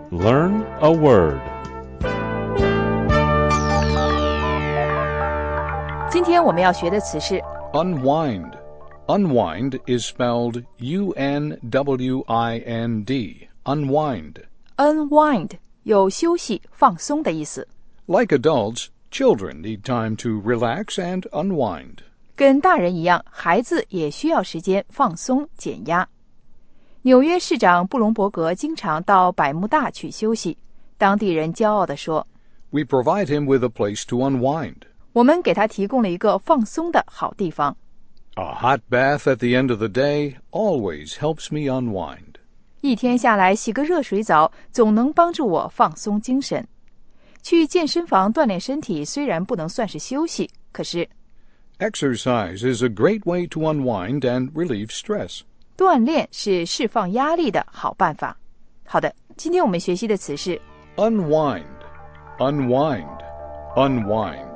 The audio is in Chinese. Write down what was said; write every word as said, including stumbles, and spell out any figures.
Learn a word. 今天我们要学的词是 Unwind. Unwind is spelled U N W I N D. Unwind. unwind， 有休息、放松的意思。 Like adults, children need time to relax and unwind. 跟大人一样，孩子也需要时间放松、减压。纽约市长布隆伯格经常到百慕大去休息，当地人骄傲地说 We provide him with a place to unwind. 我们给他提供了一个放松的好地方。 A hot bath at the end of the day always helps me unwind. 一天下来洗个热水澡，总能帮助我放松精神。去健身房锻炼身体虽然不能算是休息，可是 Exercise is a great way to unwind and relieve stress. 锻炼是释放压力的好办法。好的，今天我们学习的词是 Unwind. Unwind. Unwind.